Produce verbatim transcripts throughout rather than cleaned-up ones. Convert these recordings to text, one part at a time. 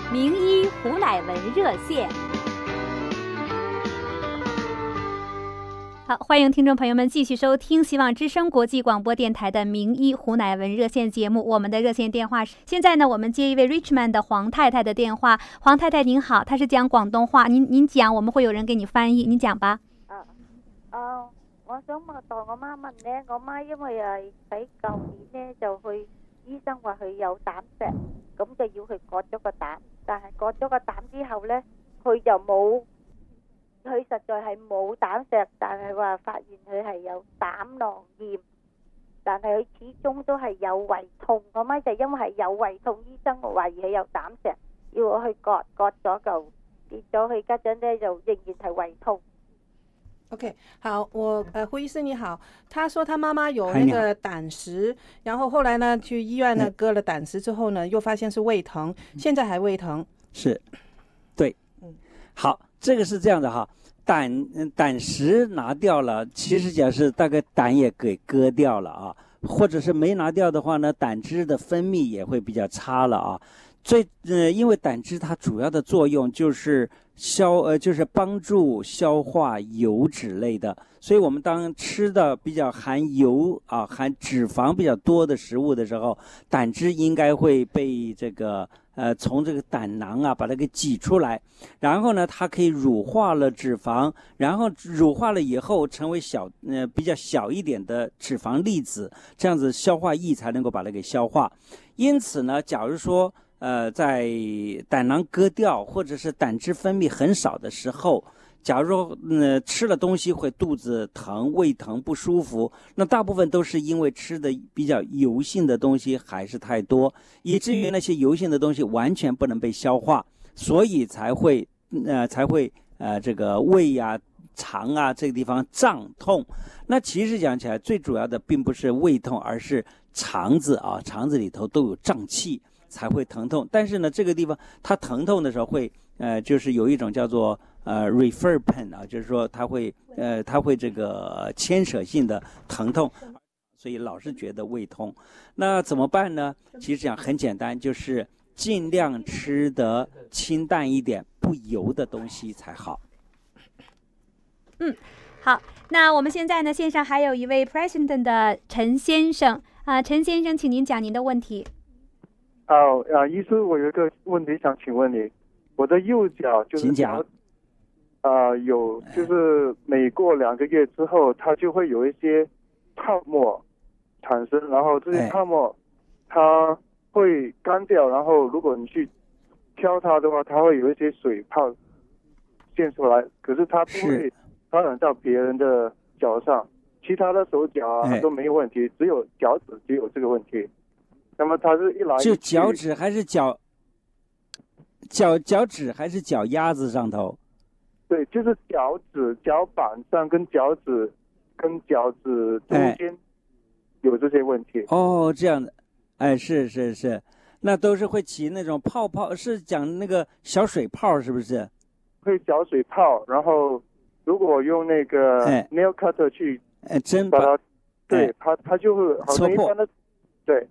名医胡乃文热线。好，欢迎听众朋友们继续收听希望之声国际广播电台的名医胡乃文热线节目。我们的热线电话是现在呢，我们接一位 Richmond 的黄太太的電話。黃太太您好，她是講廣東話，您您講，我們會有人給你翻譯，您講吧。 啊啊，我想問代我媽問咧，我媽因為係喺舊年咧就去醫生話佢有膽石，咁就要去割咗個膽，但係割咗個膽之後咧，佢就冇。佢實在係冇膽石，但係話發現佢係有膽囊炎，但係佢始終都係有胃痛。我媽就因為係有胃痛，醫生懷疑佢有膽石，要我去割，割咗就跌咗去家陣呢，就仍然係胃痛。 OK， 好，我呃胡醫師你好，他說他媽媽有那個膽石，然後後來呢去醫院呢割了膽石之後呢，又發現是胃疼，現在還胃疼。 是，對，嗯，好。这个是这样的哈，胆胆石拿掉了，其实讲是大概胆也给割掉了啊，或者是没拿掉的话呢，胆汁的分泌也会比较差了啊。最呃，因为胆汁它主要的作用就是消呃，就是帮助消化油脂类的，所以我们当吃的比较含油啊、含脂肪比较多的食物的时候，胆汁应该会被这个。呃，从这个胆囊啊，把它给挤出来，然后呢，它可以乳化了脂肪，然后乳化了以后成为小呃比较小一点的脂肪粒子，这样子消化液才能够把它给消化。因此呢，假如说呃在胆囊割掉或者是胆汁分泌很少的时候，假如说呃吃了东西会肚子疼、胃疼不舒服，那大部分都是因为吃的比较油性的东西还是太多，以至于那些油性的东西完全不能被消化，所以才会呃才会呃这个胃呀、肠啊这个地方胀痛。那其实讲起来，最主要的并不是胃痛，而是肠子啊，肠子里头都有胀气才会疼痛。但是呢，这个地方它疼痛的时候会呃就是有一种叫做呃 refer pain 啊，就是说它会呃它会这个牵扯性的疼痛，所以老是觉得胃痛。那怎么办呢？其实讲很简单，就是尽量吃得清淡一点，不油的东西才好。 嗯，好，那我们现在呢，线上还有一位 President 的陈先生啊，陈先生，请您讲您的问题。 好啊，医师，我有一个问题想请问你，我的右脚就是脚，啊、呃，有就是每过两个月之后，它就会有一些泡沫产生，然后这些泡沫它会干掉，然后如果你去挑它的话，它会有一些水泡现出来，可是它不会传染到别人的脚上，其他的手脚啊都没有问题，只有脚趾只有这个问题。那么它是一来一去， 是脚趾还是脚脚脚趾还是脚丫子上头？ 对，就是脚趾、脚板上跟脚趾跟脚趾中间有这些问题。 哦，这样的，哎，是是是，那都是会起那种泡泡，是讲那个小水泡，是不是？ 会小水泡，然后如果用那个 nail cutter 去哎针把它，对它它就会好像一般的，对。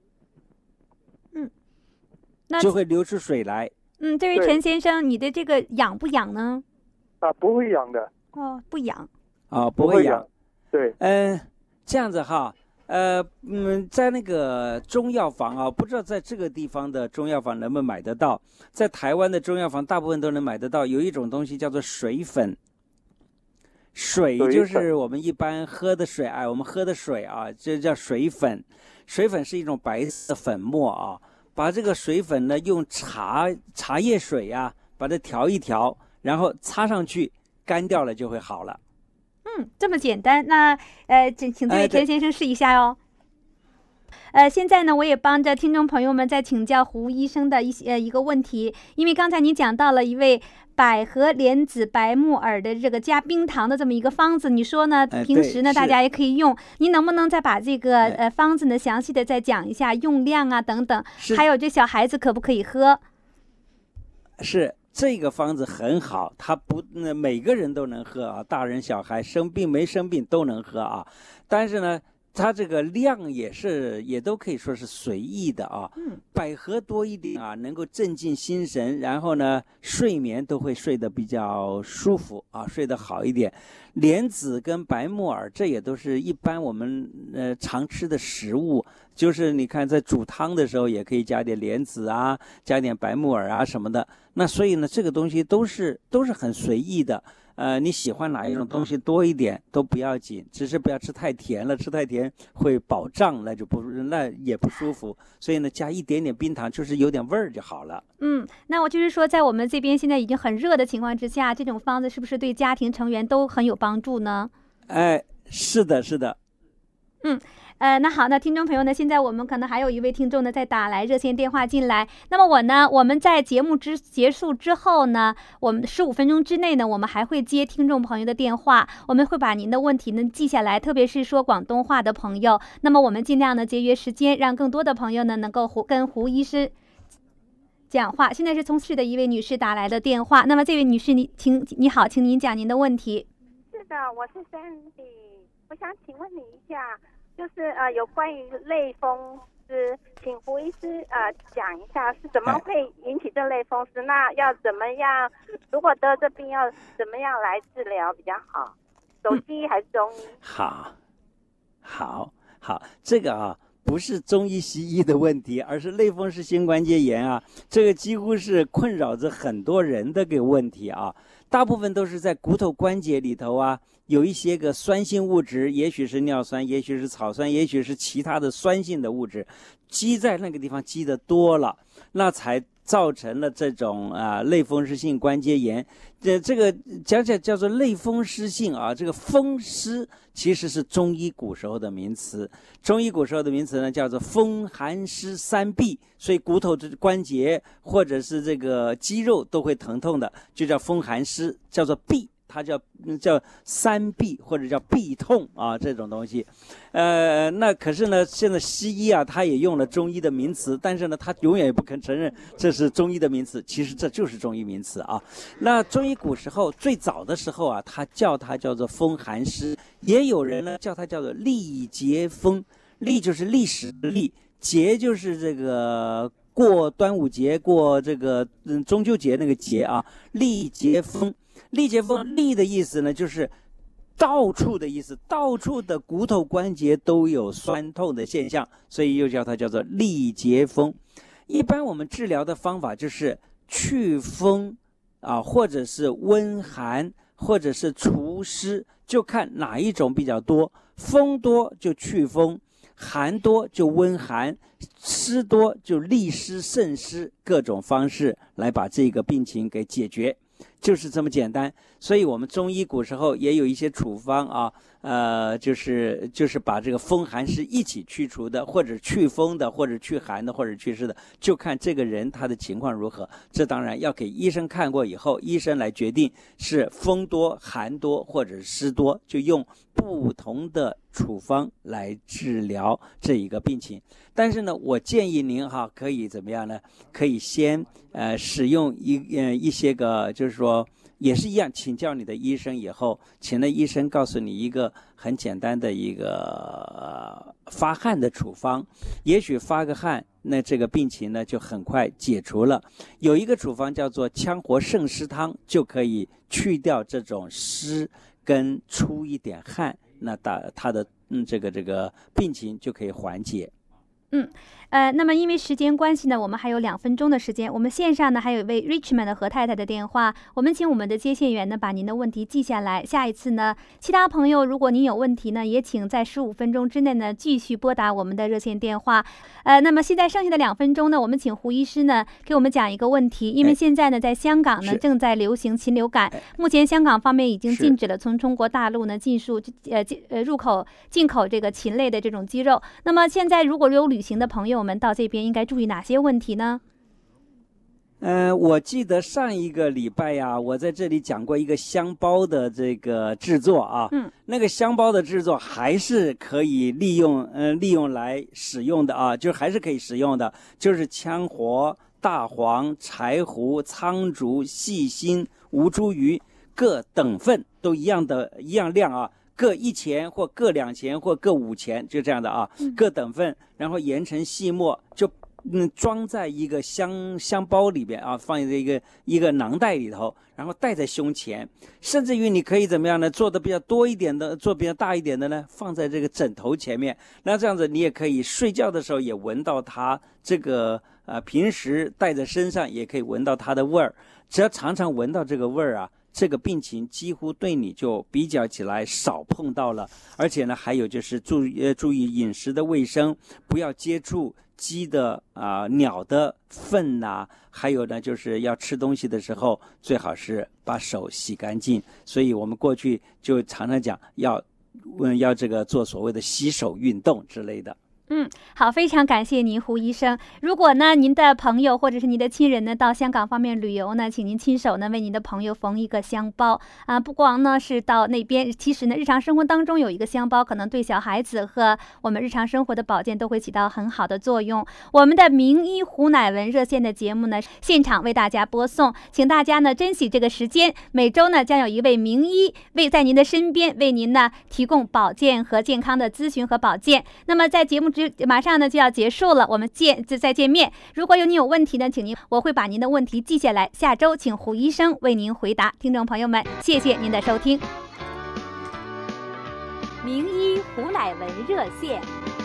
就会流出水来。 嗯，这位陈先生，你的这个痒不痒呢？ 啊，不会痒的。 哦，不痒。 哦，不会痒。 对。 嗯、呃，这样子哈，呃，嗯，在那个中药房啊，不知道在这个地方的中药房能不能买得到？在台湾的中药房大部分都能买得到，有一种东西叫做水粉。水就是我们一般喝的水，哎，我们喝的水啊，这叫水粉。水粉是一种白色的粉末啊。把这个水粉呢，用茶茶叶水啊，把它调一调，然后擦上去，干掉了就会好了。 嗯，这么简单。那呃，请请这位陈先生试一下哟。哎、呃，现在呢，我也帮着听众朋友们在请教胡医生的一些、呃、一个问题，因为刚才你讲到了一位百合莲子白木耳的这个加冰糖的这么一个方子，你说呢？平时呢，大家也可以用。您能不能再把这个呃方子呢详细的再讲一下用量啊等等？还有这小孩子可不可以喝？ 是这个方子很好，它不呃每个人都能喝啊，大人小孩生病没生病都能喝啊。但是呢， 它这个量也是也都可以说是随意的啊。 嗯， 百合多一点啊，能够镇静心神，然后呢，睡眠都会睡得比较舒服啊，睡得好一点。莲子跟白木耳，这也都是一般我们呃常吃的食物，就是你看在煮汤的时候也可以加点莲子啊，加点白木耳啊什么的。那所以呢，这个东西都是都是很随意的。呃，你喜欢哪一种东西多一点都不要紧，只是不要吃太甜了，吃太甜会饱胀，那就不那也不舒服。所以呢，加一点点冰糖，就是有点味儿就好了。 嗯，那我就是说，在我们这边现在已经很热的情况之下，这种方子是不是对家庭成员都很有帮助呢？ 哎，是的，是的。 嗯。呃，那好，那听众朋友呢，现在我们可能还有一位听众呢在打来热线电话进来。那么我呢，我们在节目之结束之后呢，我们十五分钟之内呢，我们还会接听众朋友的电话，我们会把您的问题呢记下来，特别是说广东话的朋友。那么我们尽量呢节约时间，让更多的朋友呢能够胡跟胡医师讲话。现在是从市的一位女士打来的电话，那么这位女士，你请你好，请您讲您的问题。 是的，我是 Sandy， 我想请问你一下。就是呃，有关于类风湿，请胡医师呃讲一下是怎么会引起这类风湿？那要怎么样？如果得这病要怎么样来治疗比较好？走西医还是中医？ 嗯、好，好，好，这个啊不是中医西医的问题，而是类风湿性关节炎啊，这个几乎是困扰着很多人的个问题啊。大部分都是在骨头关节里头啊，有一些个酸性物质，也许是尿酸，也许是草酸，也许是其他的酸性的物质，积在那个地方积得多了，那才造成了这种啊类风湿性关节炎。这这个讲讲叫做类风湿性啊，这个风湿其实是中医古时候的名词，中医古时候的名词呢叫做风寒湿三痹，所以骨头这关节或者是这个肌肉都会疼痛的，就叫风寒湿，叫做痹。它叫叫三痹或者叫痹痛啊，这种东西，呃，那可是呢，现在西医啊，它也用了中医的名词，但是呢，它永远也不肯承认这是中医的名词，其实这就是中医名词啊。那中医古时候最早的时候啊，它叫它叫做风寒湿，也有人呢叫它叫做历节风，历就是历史的历，节就是这个过端午节、过这个嗯中秋节那个节啊，历节风。历节风，历的意思呢，就是到处的意思，到处的骨头关节都有酸痛的现象，所以又叫它叫做历节风。一般我们治疗的方法就是祛风啊，或者是温寒，或者是除湿，就看哪一种比较多。风多就祛风，寒多就温寒，湿多就利湿渗湿，各种方式来把这个病情给解决。就是这么简单，所以我们中医古时候也有一些处方啊，呃，就是就是把这个风寒湿一起去除的，或者祛风的，或者祛寒的，或者祛湿的，就看这个人他的情况如何。这当然要给医生看过以后，医生来决定是风多、寒多或者湿多，就用不同的处方来治疗这一个病情。但是呢，我建议您哈，可以怎么样呢？可以先呃使用一呃一些个，就是说也是一样，请教你的医生以后，请那医生告诉你一个很简单的一个、呃、发汗的处方，也许发个汗，那这个病情呢就很快解除了。有一个处方叫做羌活胜湿汤，就可以去掉这种湿跟出一点汗，那大他的嗯这个这个病情就可以缓解。 嗯，呃，那么因为时间关系呢，我们还有两分钟的时间。我们线上呢还有一位 Richmond 的何太太的电话，我们请我们的接线员呢把您的问题记下来。下一次呢，其他朋友如果您有问题呢，也请在十五分钟之内呢继续拨打我们的热线电话。呃，那么现在剩下的两分钟呢，我们请胡医师呢给我们讲一个问题，因为现在呢在香港呢正在流行禽流感，目前香港方面已经禁止了从中国大陆呢禁输呃呃入口进口这个禽类的这种鸡肉。那么现在如果有旅行的朋友们到这边应该注意哪些问题呢？ 呃，我记得上一个礼拜呀，我在这里讲过一个香包的这个制作啊， 嗯， 那个香包的制作还是可以利用，呃，利用来使用的啊，就还是可以使用的，就是羌活、大黄、柴胡、苍竹、细辛、吴茱萸各等份都一样的一样量啊。 各一钱或各两钱或各五钱，就这样的啊，各等份，然后研成细末，就嗯装在一个香香包里边啊，放在一个一个囊袋里头，然后戴在胸前，甚至于你可以怎么样呢？做的比较多一点的，做比较大一点的呢，放在这个枕头前面，那这样子你也可以睡觉的时候也闻到它这个呃平时带在身上也可以闻到它的味儿，只要常常闻到这个味儿啊。这个病情几乎对你就比较起来少碰到了，而且呢，还有就是注意呃注意饮食的卫生，不要接触鸡的啊、呃、鸟的粪呐、啊，还有呢就是要吃东西的时候最好是把手洗干净。所以我们过去就常常讲要嗯要这个做所谓的洗手运动之类的。 嗯，好，非常感谢您，胡医生。如果呢，您的朋友或者是您的亲人呢，到香港方面旅游呢，请您亲手呢为您的朋友缝一个香包啊。不光呢是到那边，其实呢，日常生活当中有一个香包，可能对小孩子和我们日常生活的保健都会起到很好的作用。我们的名医胡乃文热线的节目呢，现场为大家播送，请大家呢珍惜这个时间。每周呢，将有一位名医为在您的身边，为您呢提供保健和健康的咨询和保健。那么在节目马上呢就要结束了，我们见再见面。如果有你有问题呢，请您我会把您的问题记下来，下周请胡医生为您回答。听众朋友们，谢谢您的收听。名医胡乃文热线。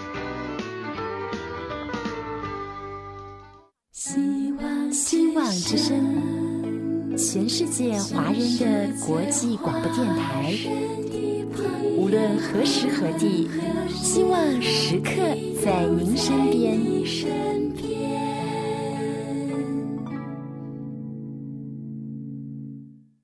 希望希望之声，全世界华人的国际广播电台。无论何时何地，希望时刻在您身边。